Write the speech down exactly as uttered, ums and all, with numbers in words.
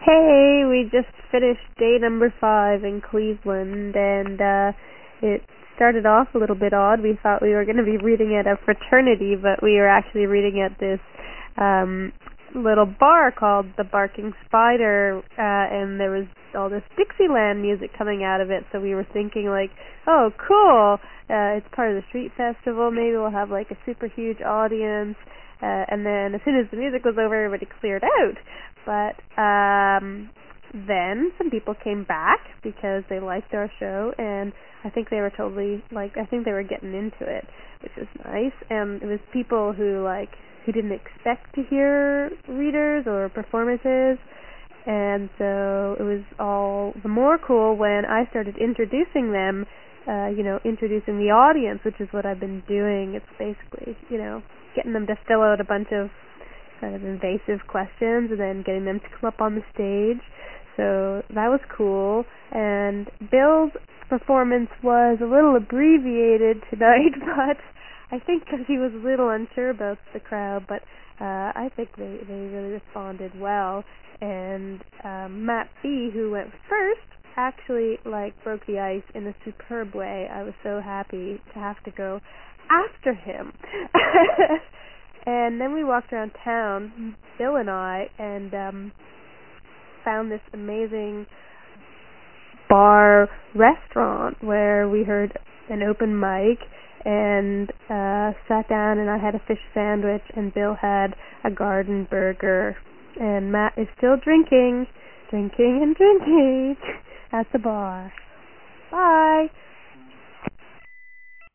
Hey, we just finished day number five in Cleveland, and uh, it started off a little bit odd. We thought we were going to be reading at a fraternity, but we were actually reading at this um, little bar called the Barking Spider, uh, and there was all this Dixieland music coming out of it, so we were thinking like, oh, cool, uh, it's part of the street festival, maybe we'll have like a super huge audience. Uh, and then as soon as the music was over, everybody cleared out. But um, then some people came back because they liked our show, and I think they were totally like I think they were getting into it, which was nice. And it was people who like who didn't expect to hear readers or performances, and so it was all the more cool when I started introducing them. Uh, you know, introducing the audience, which is what I've been doing. It's basically, you know, getting them to fill out a bunch of kind of invasive questions and then getting them to come up on the stage. So that was cool. And Bill's performance was a little abbreviated tonight, but I think because he was a little unsure about the crowd, but uh, I think they, they really responded well. And um, Matt B., who went first, actually like broke the ice in a superb way. I was so happy to have to go after him. And then we walked around town, Bill and I, and um found this amazing bar restaurant where we heard an open mic and uh sat down, and I had a fish sandwich and Bill had a garden burger, and Matt is still drinking drinking and drinking at the bar. Bye.